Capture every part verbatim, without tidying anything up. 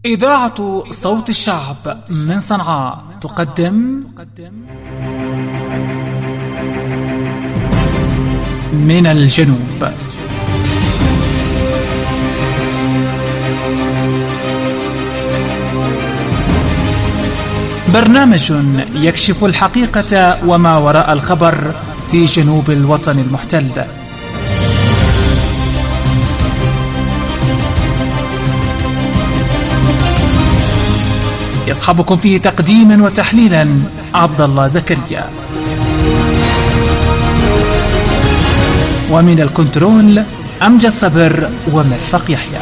إذاعة صوت الشعب من صنعاء تقدم من الجنوب. برنامج يكشف الحقيقة وما وراء الخبر في جنوب الوطن المحتل. يصحبكم فيه تقديما وتحليلا عبد الله زكريا، ومن الكنترول أمجد صبر ومرفق يحيى.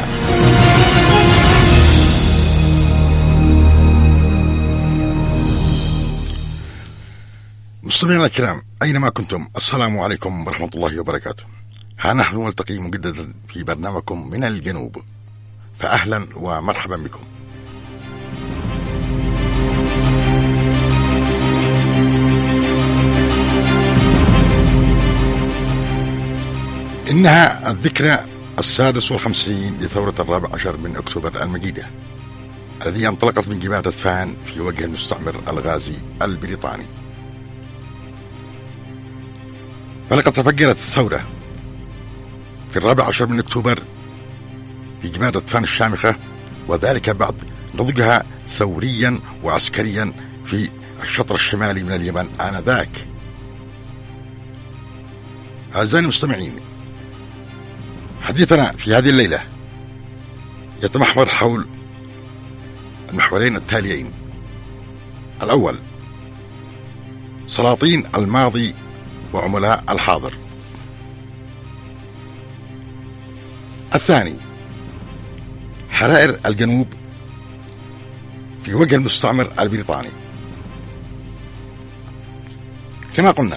مستمعينا الكرام أينما كنتم، السلام عليكم ورحمة الله وبركاته. ها نحن نلتقي مجددا في برنامجكم من الجنوب، فأهلا ومرحبا بكم. إنها الذكرى السادس والخمسين لثورة الرابع عشر من أكتوبر المجيدة، الذي انطلقت من جبال غطفان في وجه المستعمر الغازي البريطاني. فلقد تفجرت الثورة في الرابع عشر من أكتوبر في جبال غطفان الشامخة، وذلك بعد نضجها ثوريا وعسكريا في الشطر الشمالي من اليمن آنذاك. أعزائي المستمعين، حديثنا في هذه الليلة يتمحور حول المحورين التاليين: الأول سلاطين الماضي وعملاء الحاضر، الثاني حرائر الجنوب في وجه المستعمر البريطاني. كما قلنا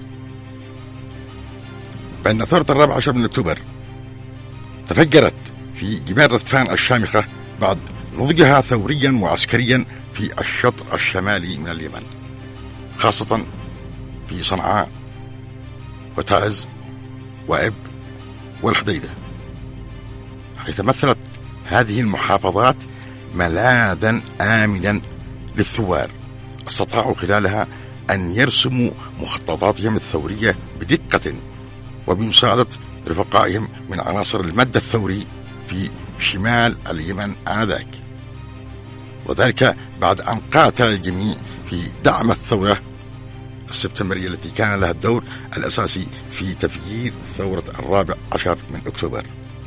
بأن ثورة الرابع عشر من أكتوبر تفجرت في جبال غطفان الشامخة بعد نضجها ثوريا وعسكريا في الشطر الشمالي من اليمن، خاصة في صنعاء وتعز وإب والحديدة، حيث مثلت هذه المحافظات ملاذا آمنا للثوار استطاعوا خلالها أن يرسموا مخططاتهم الثورية بدقة وبمساعدة رفقائهم من عناصر المد الثوري في شمال اليمن آنذاك، وذلك بعد أن قاتل الجميع في دعم الثورة السبتمبرية التي كان لها الدور الأساسي في تفجير ثورة الرابع عشر من أكتوبر.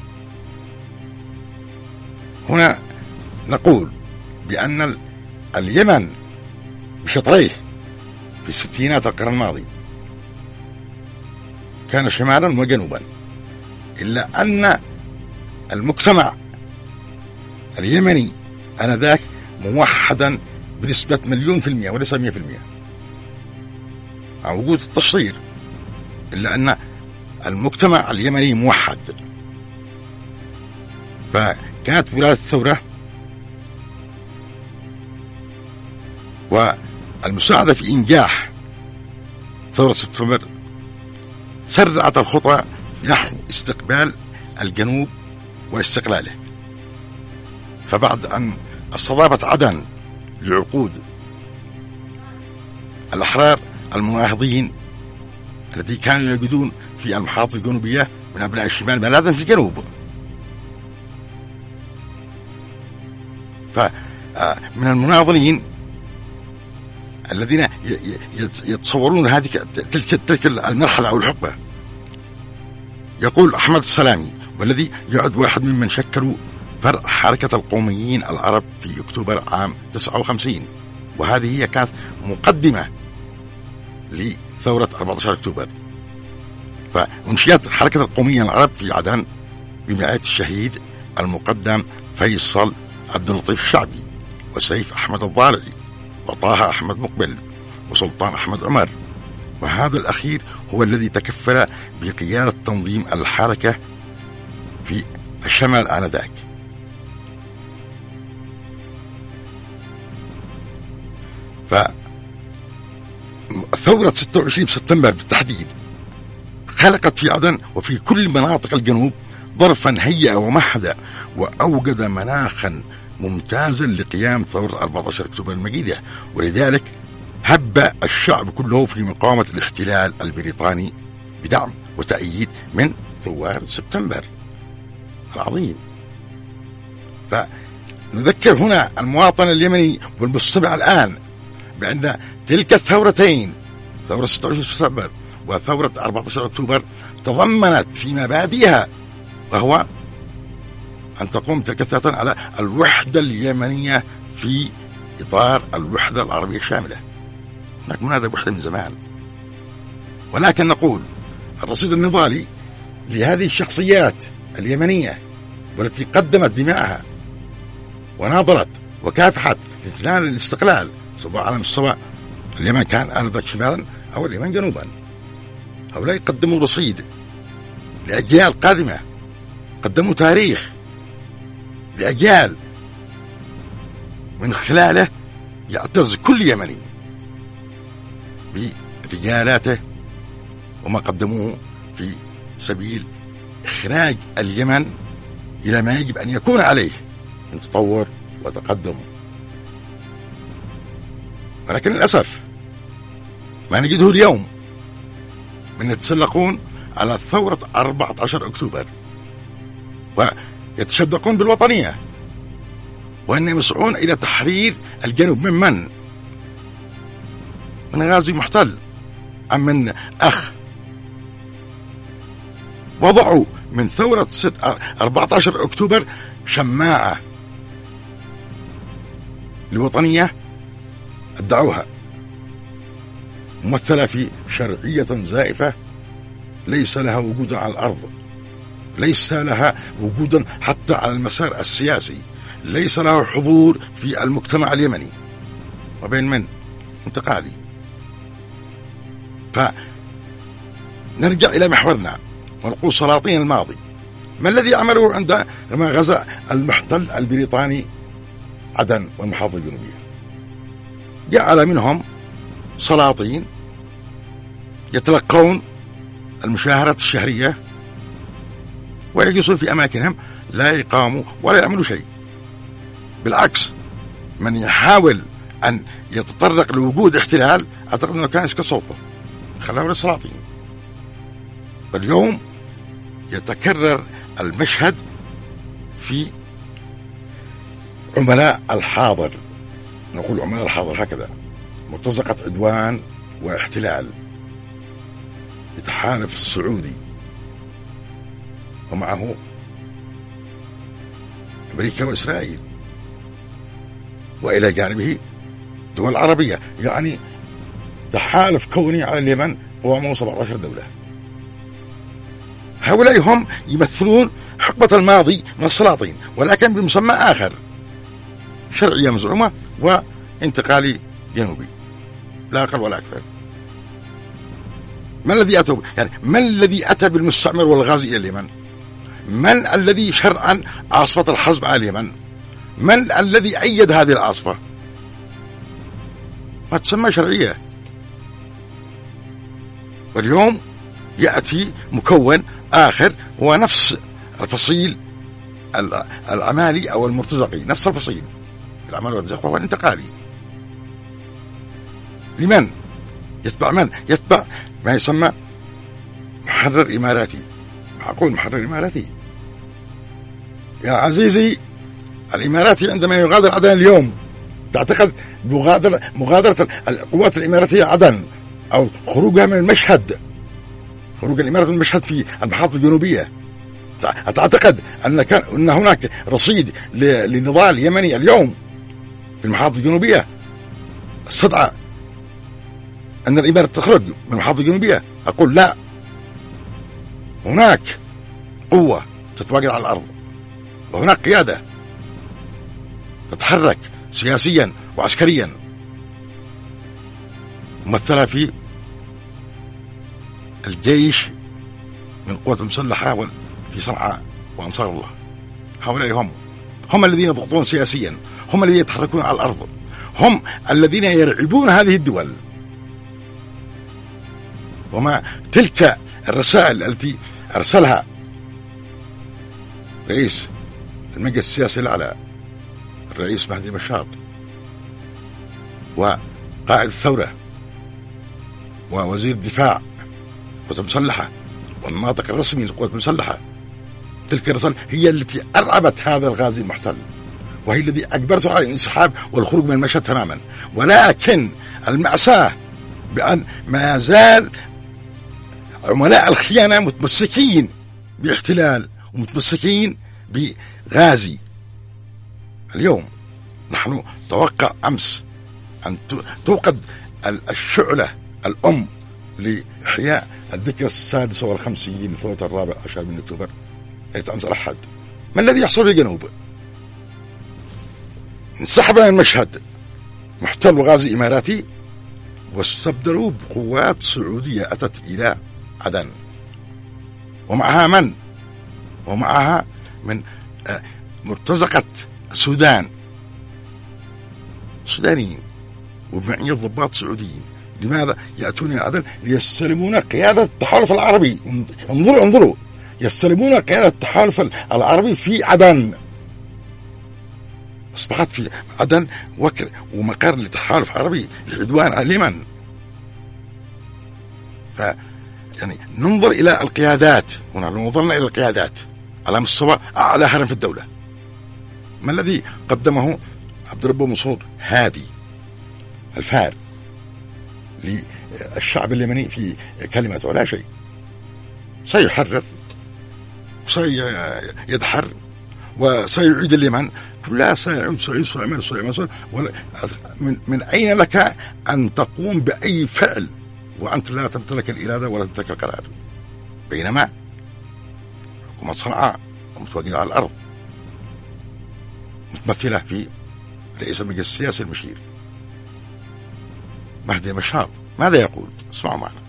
هنا نقول بأن اليمن بشطريه في ستينات القرن الماضي كان شمالا وجنوبا، إلا أن المجتمع اليمني آنذاك موحدا بنسبة مليون في المئة وليس مئة في المئة مع وجود التشطير، إلا أن المجتمع اليمني موحد. فكانت ولاية الثورة والمساعدة في إنجاح ثورة سبتمبر سرعت الخطى نحو استقبال الجنوب واستقلاله. فبعد أن استضافت عدن لعقود الأحرار المناهضين الذي كانوا يجدون في المحافظة الجنوبية من أبناء الشمال ملاذا في الجنوب، فمن المناضلين الذين يتصورون هذه تلك تلك المرحلة أو الحقبة يقول أحمد السلامي، والذي يعد واحد ممن شكلوا فرع حركة القوميين العرب في أكتوبر عام تسعة وخمسين، وهذه هي كانت مقدمة لثورة أربعة عشر أكتوبر. فأنشئت حركة القوميين العرب في عدن بمعية الشهيد المقدم فيصل عبد اللطيف الشعبي وسيف أحمد الضالعي وطه أحمد مقبل وسلطان أحمد عمر، وهذا الأخير هو الذي تكفل بقيادة تنظيم الحركة في الشمال آنذاك. فثورة ستة وعشرين سبتمبر بالتحديد خلقت في عدن وفي كل مناطق الجنوب ظرفا هيئ ومهد وأوجد مناخا ممتازا لقيام ثورة أربعة عشر أكتوبر المجيدة، ولذلك هب الشعب كله في مقاومة الاحتلال البريطاني بدعم وتأييد من ثوار سبتمبر العظيم. فنذكر هنا المواطن اليمني والمستمع الآن بأن تلك الثورتين، ثورة ستة وعشرين سبتمبر وثورة أربعة عشر أكتوبر، تضمنت في مبادئها وهو أن تقوم تلك الثورتين على الوحدة اليمنية في إطار الوحدة العربية الشاملة. هناك منادى وحدة من زمان، ولكن نقول الرصيد النضالي لهذه الشخصيات اليمنية والتي قدمت دماءها وناضلت وكافحت لإعلان الاستقلال، سواء على مستوى اليمن كان آنذاك شمالا أو اليمن جنوبا، هؤلاء قدموا رصيد لأجيال قادمة، قدموا تاريخ لأجيال من خلاله يعتز كل يمني برجالاته وما قدموه في سبيل إخراج اليمن إلى ما يجب أن يكون عليه من تطور وتقدم. ولكن للأسف ما نجده اليوم من يتسلقون على ثورة أربعة عشر أكتوبر ويتشدقون بالوطنية، وأنهم يسعون إلى تحرير الجنوب من من؟ من غازي محتل أم من أخ؟ وضعوا من ثورة أربعة عشر أكتوبر شماعة الوطنية ادعوها ممثلة في شرعية زائفة ليس لها وجود على الأرض، ليس لها وجود حتى على المسار السياسي، ليس له حضور في المجتمع اليمني وبين من؟ انتقالي. فنرجع إلى محورنا ونقول سلاطين الماضي، ما الذي عملوه عندما غزا المحتل البريطاني عدن والمحافظة الجنوبية؟ جعل منهم سلاطين يتلقون المشاهرات الشهرية ويجلسون في أماكنهم لا يقاموا ولا يعملوا شيء. بالعكس، من يحاول أن يتطرق لوجود احتلال أعتقد أنه كان يسكت صوته، خلاه للسلاطين. واليوم يتكرر المشهد في عملاء الحاضر، نقول عملاء الحاضر هكذا، مرتزقة عدوان واحتلال، يتحالف السعودي ومعه أمريكا وإسرائيل، وإلى جانبه دول عربية، يعني تحالف كوني على اليمن قوامه سبعة عشر دولة. هؤلاء هم يمثلون حقبة الماضي من السلاطين، ولكن بمسمى آخر، شرعية مزعومة وانتقالي جنوبي، لا أقل ولا أكثر. من الذي أتى يعني من الذي أتى بالمستعمر والغازي إلى اليمن؟ من الذي شرعا عاصفة الحزب على اليمن؟ من الذي أيد هذه العاصفة؟ ما تسمى شرعية. واليوم يأتي مكون آخر هو نفس الفصيل العمالي أو المرتزقي، نفس الفصيل العمال والرزق، وهو الانتقالي. لمن؟ يتبع من؟ يتبع ما يسمى محرر إماراتي. معقول محرر إماراتي؟ يا عزيزي، الإماراتي عندما يغادر عدن اليوم تعتقد مغادرة مغادرة القوات الإماراتية عدن أو خروجها من المشهد، خروج الإمارات من المشهد في المحافظة الجنوبية، تعتقد أن كان أن هناك رصيد لنضال يمني اليوم في المحافظة الجنوبية استدعى أن الإمارات تخرج من المحافظة الجنوبية؟ أقول لا، هناك قوة تتواجد على الأرض، وهناك قيادة تتحرك سياسيا وعسكريا ممثلة في الجيش من القوات المسلحة في صنعاء وأنصار الله. هؤلاء هم هم الذين يضغطون سياسيا، هم الذين يتحركون على الأرض، هم الذين يرعبون هذه الدول. وما تلك الرسائل التي أرسلها رئيس المجلس السياسي الأعلى الرئيس مهدي مشاط وقائد الثورة ووزير الدفاع القوات المسلحة والناطق الرسمي للقوات المسلحة، تلك الرسالة هي التي أرعبت هذا الغازي المحتل، وهي التي أجبرته على الانسحاب والخروج من المشهد تماما. ولكن المأساة بأن ما زال عملاء الخيانة متمسكين باحتلال ومتمسكين بغازي. اليوم نحن توقع أمس أن توقد الشعلة الأم لإحياء الذكرى السادسة والخمسين لثورة الرابع عشر من أكتوبر، ليلة أمس الأحد. ما الذي يحصل في الجنوب؟ انسحب من المشهد محتل وغازي إماراتي، واستبدلوا بقوات سعودية أتت إلى عدن، ومعها من؟ ومعها من مرتزقة السودان، سودانيين وبمعية ضباط سعوديين. لماذا يأتون إلى عدن؟ ليستلمون قيادة التحالف العربي. انظروا انظروا يستلمون قيادة التحالف العربي في عدن. أصبحت في عدن وكر ومقر لتحالف عربي لعدوان على اليمن. ف يعني ننظر إلى القيادات، ونحن نظرنا إلى القيادات على مستوى أعلى هرم في الدولة. ما الذي قدمه عبد الرب منصور هادي الفار للشعب اليمني في كلمته؟ لا شيء. سيحرر وسيدحر وسيعيد اليمن كلها، سيعود سيعود سيعمل سيعمل من, من أين لك أن تقوم بأي فعل وأنت لا تمتلك الإرادة ولا تمتلك القرار؟ بينما حكومة صنعاء متواجدة على الأرض متمثلة في رئيس المجلس السياسي المشير مهدي مشاط. ماذا يقول؟ اسمعوا معنا.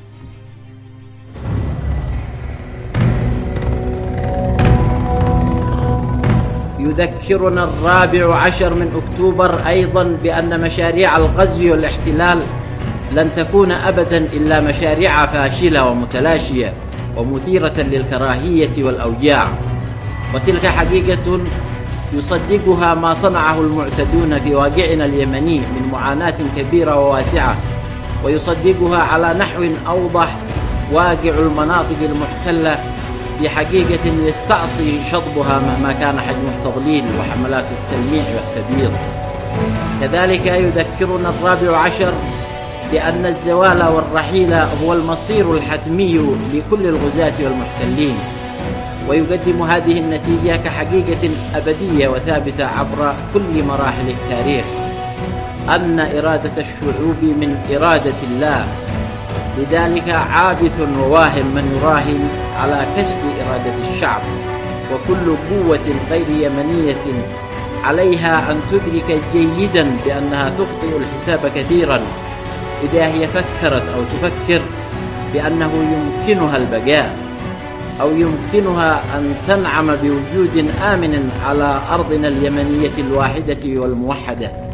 يذكرنا الرابع عشر من أكتوبر أيضا بأن مشاريع الغزو والاحتلال لن تكون أبدا إلا مشاريع فاشلة ومتلاشية ومثيرة للكراهية والأوجاع، وتلك حقيقة يصدقها ما صنعه المعتدون في واقعنا اليمني من معاناة كبيرة وواسعة، ويصدقها على نحو أوضح واقع المناطق المحتلة في حقيقة يستعصي شطبها مهما كان حجم التضليل وحملات التلميع والتبييض. كذلك يذكرنا الرابع عشر بأن الزوال والرحيل هو المصير الحتمي لكل الغزاة والمحتلين، ويقدم هذه النتيجة كحقيقة أبدية وثابتة عبر كل مراحل التاريخ أن إرادة الشعوب من إرادة الله. لذلك عابث وواهم من يراهن على كسر إرادة الشعب، وكل قوة غير يمنية عليها أن تدرك جيدا بأنها تخطئ الحساب كثيرا إذا هي فكرت أو تفكر بأنه يمكنها البقاء أو يمكنها أن تنعم بوجود آمن على أرضنا اليمنية الواحدة والموحدة.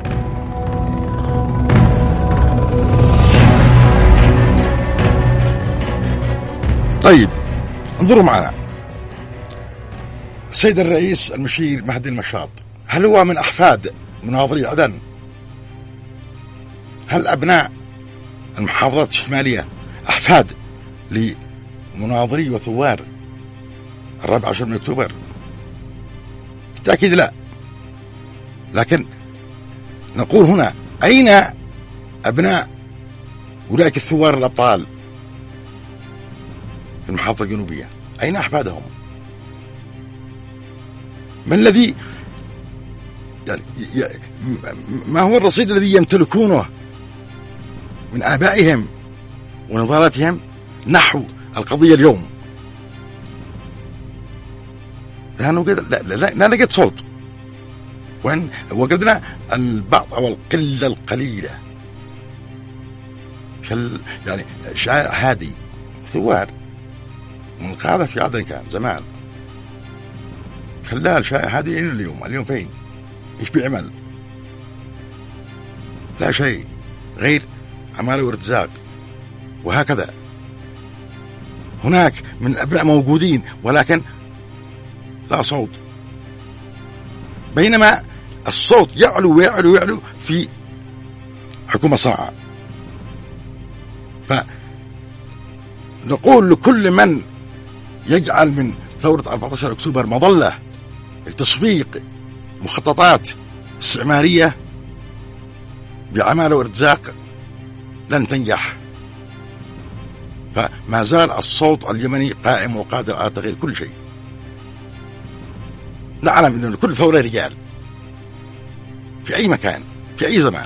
طيب انظروا معنا. السيد الرئيس المشير مهدي المشاط هل هو من أحفاد مناظري عدن؟ هل أبناء المحافظات الشمالية أحفاد لمناظري وثوار الرابع عشر من أكتوبر؟ بالتأكيد لا. لكن نقول هنا أين أبناء أولئك الثوار الأبطال في المحافظة الجنوبية؟ أين أحفادهم؟ ما الذي يعني ما هو الرصيد الذي يمتلكونه من آبائهم ونضالاتهم نحو القضية اليوم؟ لأنه لا, لا, لا, لا نجد صوت، وإن وجدنا البعض أو القلة القليلة شل يعني شائع هادي ثوار من قاعدة في عدن كان زمان، خلال شائع هادي إلى اليوم. اليوم فين؟ إيش بيعمل؟ لا شيء غير عماله وارتزاق. وهكذا هناك من الأبناء موجودين ولكن لا صوت. بينما الصوت يعلو ويعلو ويعلو في حكومة صنعاء. فنقول لكل من يجعل من ثورة أربعة عشر أكتوبر مظلة لتسويق مخططات استعمارية بعمالة وارتزاق لن تنجح. فما زال الصوت اليمني قائم وقادر على تغيير كل شيء. نعلم أن كل ثورة رجال في أي مكان في أي زمان،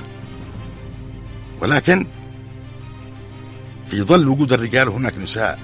ولكن في ظل وجود الرجال هناك نساء.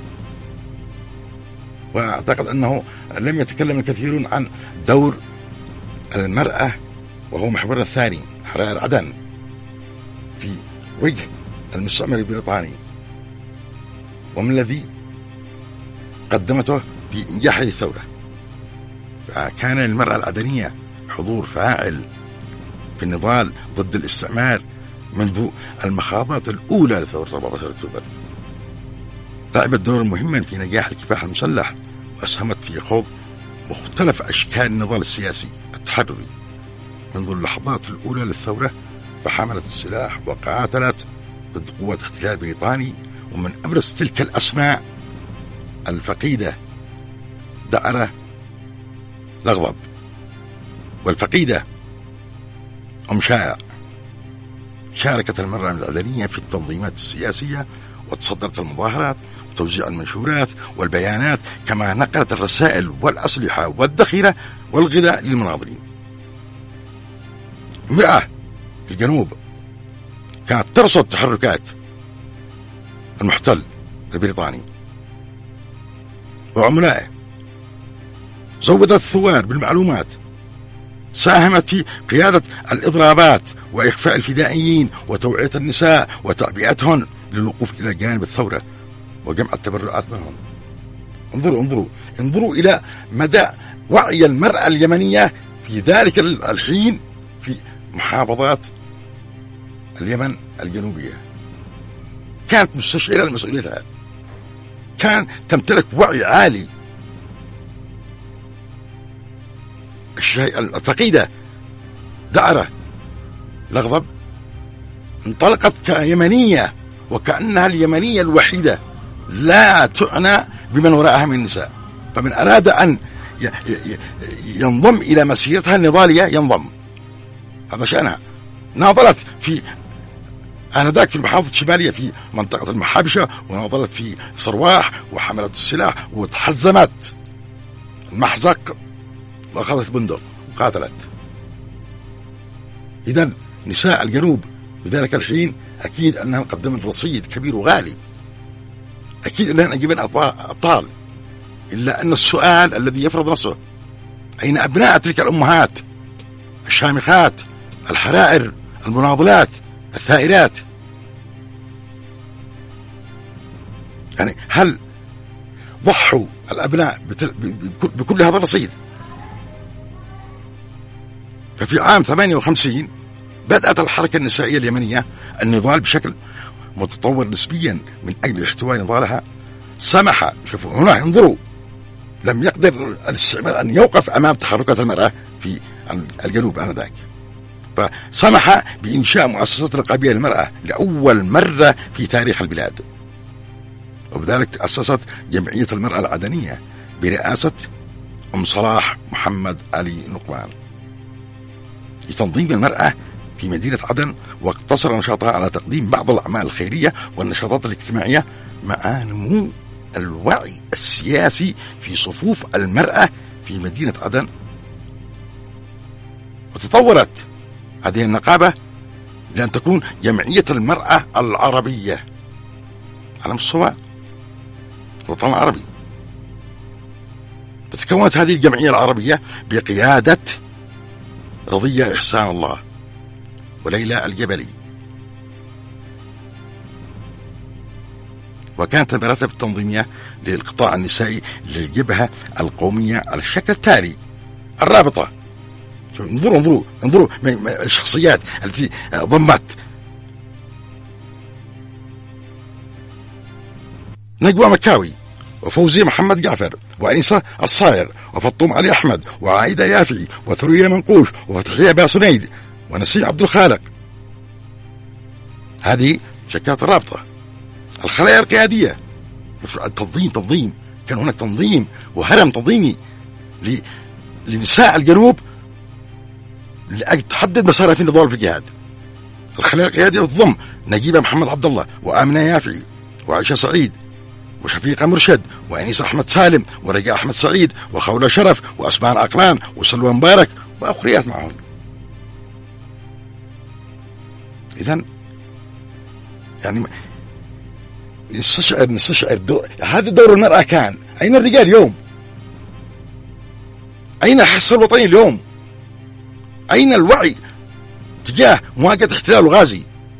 وأعتقد أنه لم يتكلم الكثيرون عن دور المرأة، وهو محورنا الثاني، حرائر عدن، في وجه المستعمر البريطاني، ومن الذي قدمته في إنجاح هذه الثورة. فكان للمرأة العدنية حضور فاعل في النضال ضد الاستعمار منذ المخاضات الأولى لثورة أربعة عشر أكتوبر. لعبت دورا مهما في نجاح الكفاح المسلح، وأسهمت في خوض مختلف أشكال النضال السياسي التحرري منذ اللحظات الأولى للثورة. فحملت السلاح وقاتلت ضد قوات احتلال بريطاني، ومن أبرز تلك الأسماء الفقيدة دعرة لغضب، والفقيدة أم شائع. شاركت المرأة العدنية في التنظيمات السياسية، وتصدرت المظاهرات وتوزيع المنشورات والبيانات، كما نقلت الرسائل والأسلحة والذخيرة والغذاء للمناضلين. امرأة في الجنوب كانت ترصد تحركات المحتل البريطاني وعملائه، زودت الثوار بالمعلومات، ساهمت في قيادة الإضرابات وإخفاء الفدائيين وتوعية النساء وتعبئتهن للوقوف إلى جانب الثورة وجمع التبرعات منهم. انظروا انظروا انظروا إلى مدى وعي المرأة اليمنية في ذلك الحين في محافظات اليمن الجنوبية. كانت مستشعرة مسؤوليتها، كان تمتلك وعي عالي. الشيء الفقيدة دعرة لغضب انطلقت كيمنية، وكأنها اليمنية الوحيدة لا تعنى بمن وراءها من النساء. فمن أراد أن ينضم إلى مسيرتها النضالية ينضم، هذا شأنها. ناضلت في آنذاك في المحافظة الشمالية في منطقة المحابشة، وناضلت في صرواح، وحملت السلاح وتحزمت المحزق وأخذت بندق وقاتلت. إذن نساء الجنوب في ذلك الحين أكيد أنها قدمت رصيد كبير وغالي، أكيد أنها أجيبن أبطال. إلا أن السؤال الذي يفرض نفسه: أين أبناء تلك الأمهات الشامخات الحرائر المناضلات الثائرات؟ يعني هل ضحوا الأبناء بكل هذا الرصيد؟ ففي عام ثمانية وخمسين بدأت الحركة النسائية اليمنية النضال بشكل متطور نسبيا من أجل احتواء نضالها. سمح، شوفوا هنا انظروا، لم يقدر الاستعمار أن يوقف أمام تحركات المرأة في الجنوب آنذاك، فسمح بإنشاء مؤسسات رقابية للمرأة لأول مرة في تاريخ البلاد. وبذلك تأسست جمعية المرأة العدنية برئاسة أم صلاح محمد علي نقمان لتنظيم المرأة في مدينة عدن، واقتصر نشاطها على تقديم بعض الأعمال الخيرية والنشاطات الاجتماعية مع نمو الوعي السياسي في صفوف المرأة في مدينة عدن. وتطورت هذه النقابة لأن تكون جمعية المرأة العربية على مستوى الوطن العربي. فتكونت هذه الجمعية العربية بقيادة رضية إحسان الله وليلى الجبلي، وكانت المراتب التنظيمية للقطاع النسائي للجبهة القومية على الشكل التالي: الرابطة. انظروا انظروا انظروا الشخصيات التي ضمت: نجوى مكاوي، وفوزية محمد جعفر، وأنيسة الصايغ، وفطوم علي أحمد، وعايدة يافعي، وثريا منقوش، وفتحية باسنيد، ونسيم عبد الخالق. هذه شكات الرابطة. الخلايا القيادية، التنظيم تنظيم كان هناك تنظيم وهرم تنظيمي لنساء الجنوب لأجل تحدد مسارها في النضال في الجهاد. الخلايا القيادية تضم نجيبة محمد عبد الله، وآمنة يافعي، وعائشة سعيد، وشفيقة مرشد، وأنيسة أحمد سالم، ورجاء أحمد سعيد، وخولة شرف، وأسمان عقلان، وسلوى مبارك، وأخريات معهم. إذن يعني نستشعر نستشعر دور هذا دور المرأة. كان أين الرجال اليوم؟ أين الحصة الوطني اليوم؟ أين الوعي تجاه مواجهة احتلال غازي؟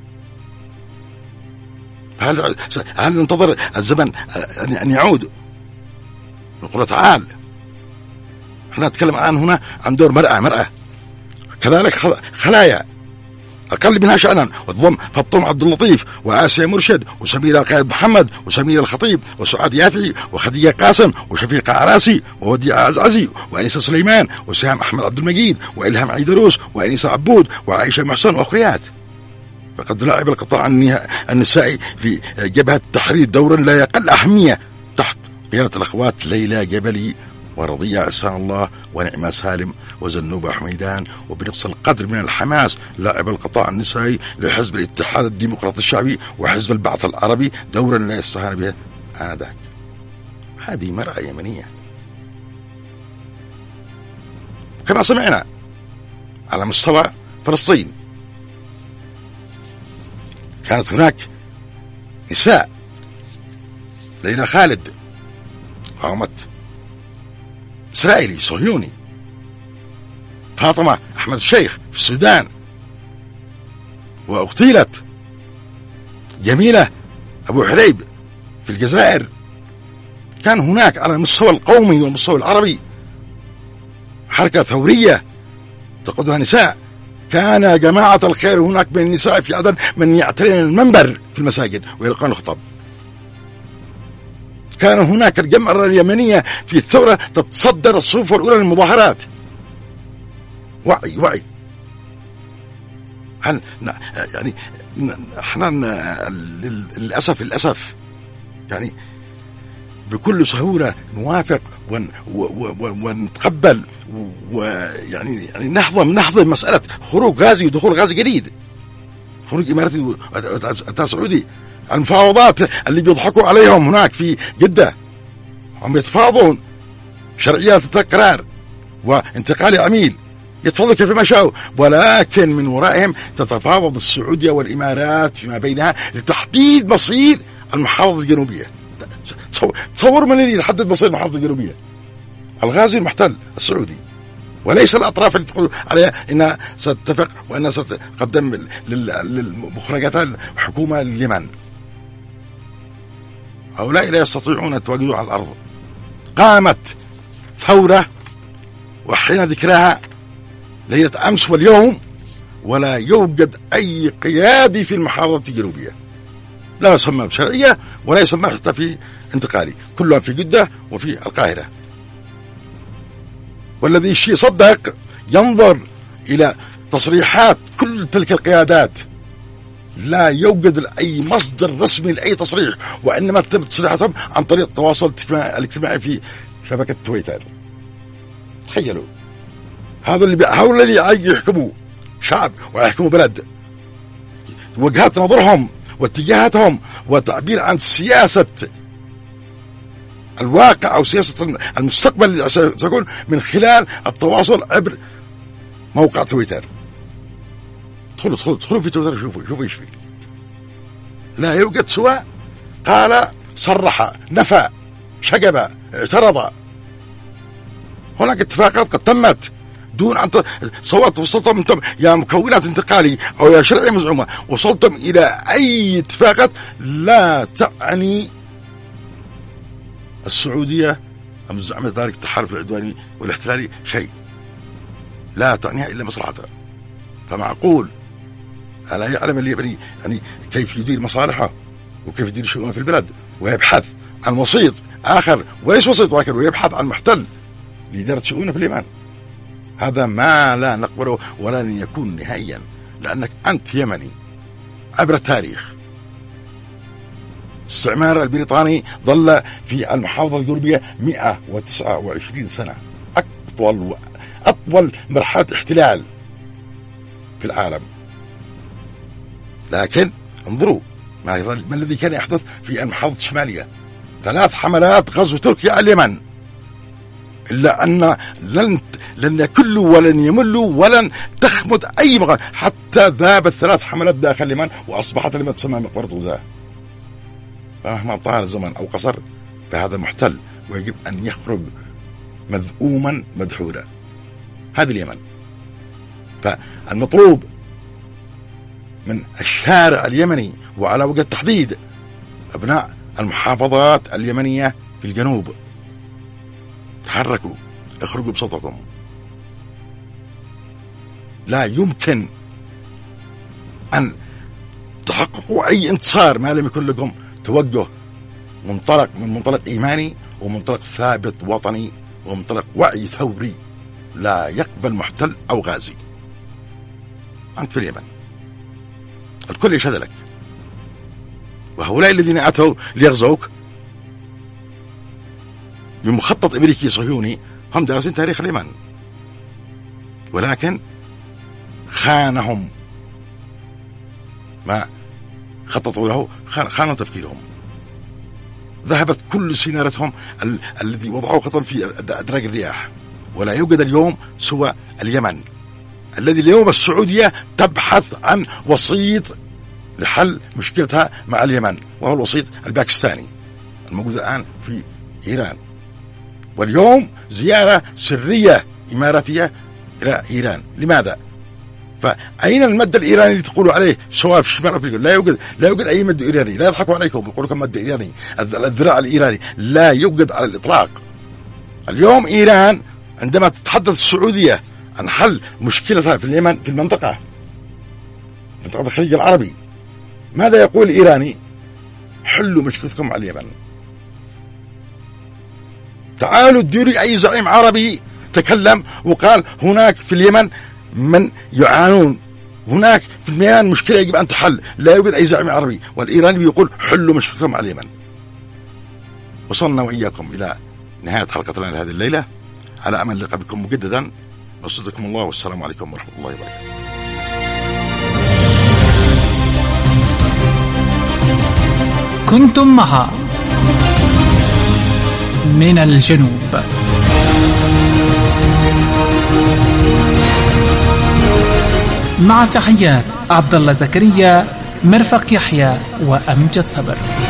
هل هل ننتظر الزمن أن يعود؟ نقول تعال. احنا نتكلم الآن هنا عن دور مرأة مرأة كذلك خلايا أقل منها شأنا، وتضم فطوم عبد اللطيف، وآسيا مرشد، وسميرة قائد محمد، وسميرة الخطيب، وسعاد يافعي، وخديجة قاسم، وشفيقة عراسي، ووديعة عزعزي، وأنيسة سليمان، وسهام أحمد عبد المجيد، وإلهام عيدروس، وأنيسة عبود، وعائشة محسن، وأخريات. فقد لعب القطاع النسائي في جبهة التحرير دورا لا يقل أهمية تحت قيادة الأخوات ليلى جبلي، ورضية عسان الله، ونعمة سالم، وزنوبة حميدان. وبنفس القدر من الحماس لعب القطاع النسائي لحزب الاتحاد الديمقراطي الشعبي وحزب البعث العربي دورا لا يستهان به آنذاك. هذه مرأة يمنية. كما سمعنا على مستوى فلسطين كانت هناك نساء، ليلى خالد قامت إسرائيلي صهيوني، فاطمة أحمد الشيخ في السودان، واغتيلت جميلة أبو حريب في الجزائر. كان هناك على المستوى القومي والمستوى العربي حركة ثورية تقودها نساء. كان يا جماعة الخير هناك من النساء في عدد من يعتلين المنبر في المساجد ويلقون الخطب. كان هناك الجمهرة اليمنية في الثورة تتصدر الصفوف الأولى للمظاهرات. وعي وعي. هل يعني احنا للأسف للأسف يعني بكل سهولة نوافق ون ونتقبل ويعني يعني نحظم نحظم مسألة خروج غازي ودخول غازي جديد، خروج إماراتي وتاع سعودي. المفاوضات اللي بيضحكوا عليهم هناك في جدة، هم يتفاوضون شرعيات القرار وانتقال عميل، يتفاوضوا كيف ما شاءوا، ولكن من ورائهم تتفاوض السعودية والإمارات فيما بينها لتحديد مصير المحافظة الجنوبية. تصوروا من الذي يحدد مصير المحافظة الجنوبية؟ الغازي المحتل السعودي، وليس الأطراف اللي تقول عليها إنها ستتفق وإنها ستقدم للمخرجات الحكومة اليمن. هؤلاء لا يستطيعون أن يتواجدوا على الأرض. قامت ثورة وحين ذكرها ليلة أمس واليوم، ولا يوجد أي قيادي في المحافظة الجنوبية، لا يسمى بشرعية ولا يسمى حتى في انتقالي، كلها في جدة وفي القاهرة. والذي الشيء صدق ينظر إلى تصريحات كل تلك القيادات، لا يوجد أي مصدر رسمي لأي تصريح، وإنما تتم تصريحاتهم عن طريق التواصل الاجتماعي في شبكة تويتر. تخيلوا هذا اللي هؤلاء اللي يحكموا شعب ويحكموا بلد، وجهات نظرهم واتجاهاتهم وتعبير عن سياسة الواقع أو سياسة المستقبل اللي سيكون من خلال التواصل عبر موقع تويتر. ادخلوا ادخلوا ادخلوا في تويتر، شوفوا شوفوا ايش فيه. لا يوجد سوى قال، صرح، نفى، شجب، اعترض. هناك اتفاقات قد تمت دون أن صوت وصلتم انتم يا مكونات انتقالي أو يا شرعية مزعومة، وصلتم إلى أي اتفاقات لا تعني السعودية المزعمة ذلك التحالف العدواني والاحتلالي شيء، لا تعنيها إلا مصلحتها. فمعقول ألا يعلم اليمني يعني كيف يدير مصالحه وكيف يدير شؤونه في البلد ويبحث عن وسيط آخر وليس وسيط ولكن يبحث عن محتل لإدارة شؤونه في اليمن، هذا ما لا نقبله ولن يكون نهائيا، لأنك أنت يمني عبر التاريخ. الاستعمار البريطاني ظل في المحافظة الجنوبية مئة وتسعة وعشرين سنة، أطول أطول مرحلة احتلال في العالم. لكن انظروا ما الذي كان يحدث في المحافظة الشمالية، ثلاث حملات غزو تركيا على اليمن، إلا أن لن لن يكلوا ولن يملوا ولن تخمد أي مغان، حتى ذابت ثلاث حملات داخل اليمن وأصبحت اليمن تسمى مقبرة غزاة. فمهما طال الزمن أو قصر فهذا محتل ويجب أن يخرج مذءوما مدحورا. هذه اليمن. فالمطلوب من الشارع اليمني وعلى وجه التحديد أبناء المحافظات اليمنية في الجنوب، تحركوا، اخرجوا بصوتكم. لا يمكن أن تحققوا أي انتصار ما لم يكن لكم توجه منطلق من منطلق إيماني ومنطلق ثابت وطني ومنطلق وعي ثوري لا يقبل محتل أو غازي. أنت في اليمن، الكل يشهد لك، وهؤلاء الذين أتوا ليغزوك بمخطط أمريكي صهيوني هم دارسين تاريخ اليمن، ولكن خانهم ما خططوا له، خانوا تفكيرهم. ذهبت كل سينارتهم ال- الذي وضعوا خطا في أدراج الرياح، ولا يوجد اليوم سوى اليمن، الذي اليوم السعودية تبحث عن وسيط لحل مشكلتها مع اليمن، وهو الوسيط الباكستاني الموجود الآن في إيران. واليوم زيارة سرية إماراتية إلى إيران. لماذا؟ فأين المد الإيراني اللي تقولوا عليه سواء في شمال أفريقيا؟ لا يوجد، لا يوجد أي مد إيراني. لا يضحكوا عليكم يقولوا لكم مد إيراني، الذراع الإيراني لا يوجد على الإطلاق. اليوم إيران عندما تتحدث السعودية عن حل مشكلتها في اليمن في المنطقة منطقة الخليج العربي، ماذا يقول الإيراني؟ حلوا مشكلتكم مع اليمن، تعالوا ادوا أي زعيم عربي تكلم وقال هناك في اليمن من يعانون، هناك في اليمن مشكلة يجب أن تحل. لا يوجد أي زعيم عربي، والإيراني بيقول حلوا مشكلتكم مع اليمن. وصلنا وإياكم إلى نهاية حلقتنا لهذه الليلة، على أمل اللقاء بكم مجددا. وصدقكم الله، والسلام عليكم ورحمة الله وبركاته. كنتم مع من الجنوب، مع تحيات عبد الله زكريا، مرفق يحيى، وأمجد صبر.